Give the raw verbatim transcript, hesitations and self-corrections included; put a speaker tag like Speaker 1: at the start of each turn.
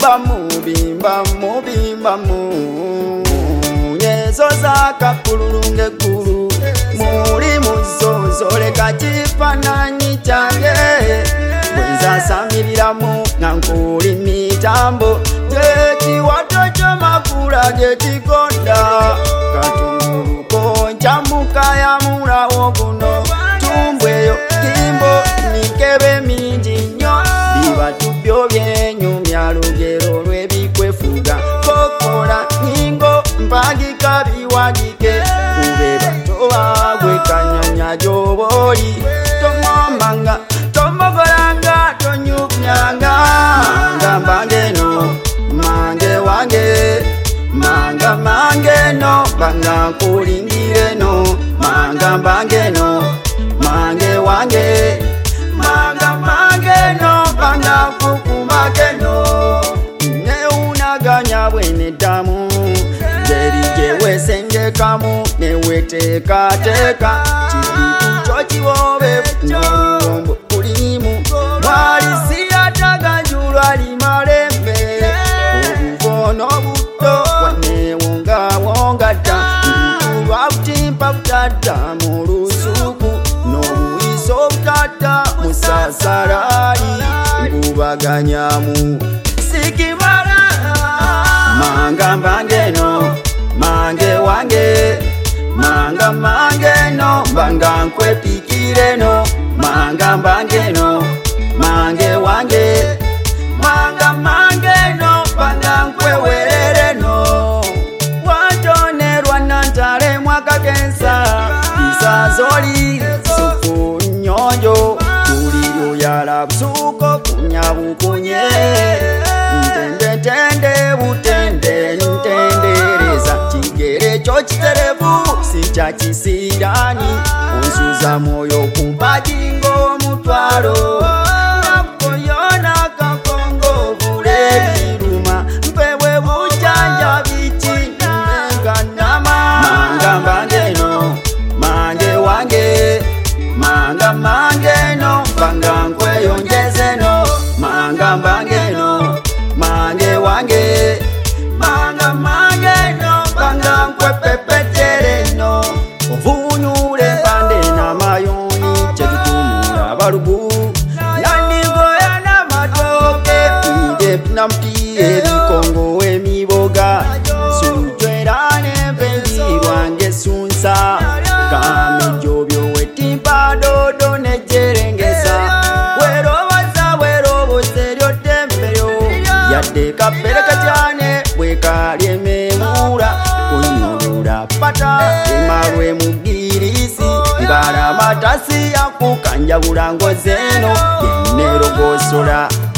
Speaker 1: bimba mu bimba mu bimba mu nyezo zakapululunge gulu muri muzozole kachifananyi change bwenza samiriramu ngankuli mitambo jekiwato chomakula jekikonda katunguluko nchamukaya mulawo guno tumbweyo kimbo mikebe mingi nnyo bibatu byo byenyumya lugero lwebikwefuga kokola ningo mpagika biwagike kube bato bagwe kanyanya joboli tomwambanga tomogolanga tonyumyanga manga mbangeno mange wange manga mangeno banga kulingireno manga mbangeno mange wange manga mangeno banga kukumakeno neunaganya bwene damu jerije sengekamu newetekateka chikucho chiwobe n'olubombo kulimu mwalisiyataganjulwa limalembe obuvono buto wanewongawongata lwa butimpa butata mu lusuku n'obuyiso butata musasarali ngubaganyamu sikimala manga mbangeno mange wange manga mangeno banga nkwepikireno manga mbangeno mange wange manga mangeno banga nkwewerereno watonerwa nantale mwakakensa isazoli suku nyonjo tuliro yala busuko kunyabukunye ntende tende butende ntendereza chigere chochiterevu sichachisirani onsuza moyo kumpajingo mutwalo nakoyona kakongo bulebiruma mpewe bujanja bichi nganama manga mbangeno mange wange manga mangeno banga nkweyonjezeno manga mbangeno mange wange manga mangeno banga nkwepepetereno ovunyule pande na mayoni chetutumula balugu yandigoya na matoke ide na mpiye bikongo emiboga sujwerane mpenzi wange sunsa kamejobyo wetimpa dodo nejerengesa werobaza weroboseryo tembeyo yadde kapeleka cyane wekalyememura kunyurura pata emarwe mubwirisi ngara matasi yakukanja bulango zeno yenerogosora